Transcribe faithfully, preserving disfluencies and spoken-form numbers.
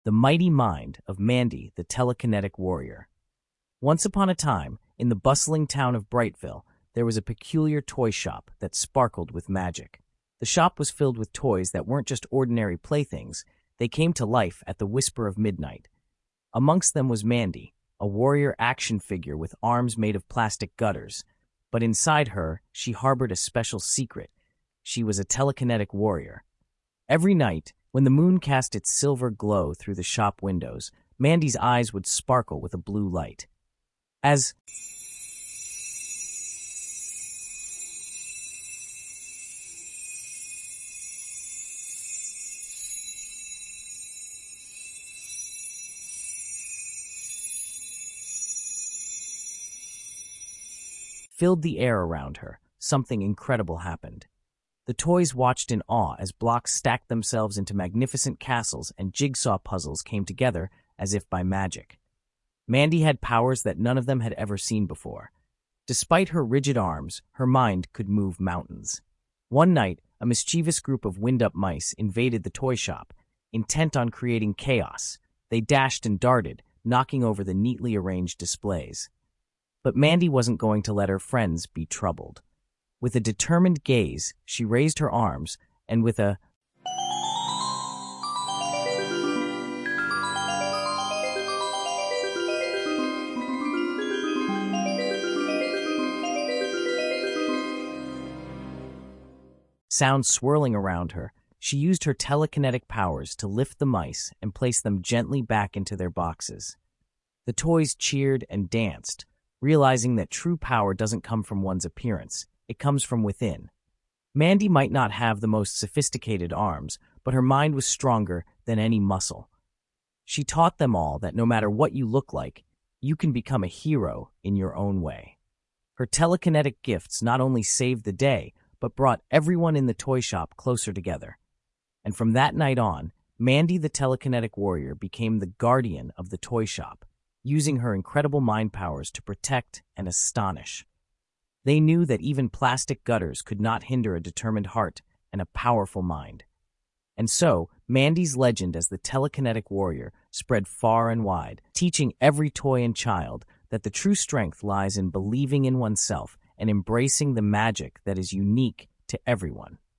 The mighty mind of Mandy, the telekinetic warrior. Once upon a time, in the bustling town of Brightville, there was a peculiar toy shop that sparkled with magic. The shop was filled with toys that weren't just ordinary playthings, they came to life at the whisper of midnight. Amongst them was Mandy, a warrior action figure with arms made of plastic gutters. But inside her, she harbored a special secret. She was a telekinetic warrior. Every night, when the moon cast its silver glow through the shop windows, Mandy's eyes would sparkle with a blue light. As filled the air around her, something incredible happened. The toys watched in awe as blocks stacked themselves into magnificent castles and jigsaw puzzles came together as if by magic. Mandy had powers that none of them had ever seen before. Despite her rigid arms, her mind could move mountains. One night, a mischievous group of wind-up mice invaded the toy shop, intent on creating chaos. They dashed and darted, knocking over the neatly arranged displays. But Mandy wasn't going to let her friends be troubled. With a determined gaze, she raised her arms, and with a sound swirling around her, she used her telekinetic powers to lift the mice and place them gently back into their boxes. The toys cheered and danced, realizing that true power doesn't come from one's appearance, it comes from within. Mandy might not have the most sophisticated arms, but her mind was stronger than any muscle. She taught them all that no matter what you look like, you can become a hero in your own way. Her telekinetic gifts not only saved the day, but brought everyone in the toy shop closer together. And from that night on, Mandy the telekinetic warrior became the guardian of the toy shop, using her incredible mind powers to protect and astonish. They knew that even plastic gutters could not hinder a determined heart and a powerful mind. And so, Mandy's legend as the telekinetic warrior spread far and wide, teaching every toy and child that the true strength lies in believing in oneself and embracing the magic that is unique to everyone.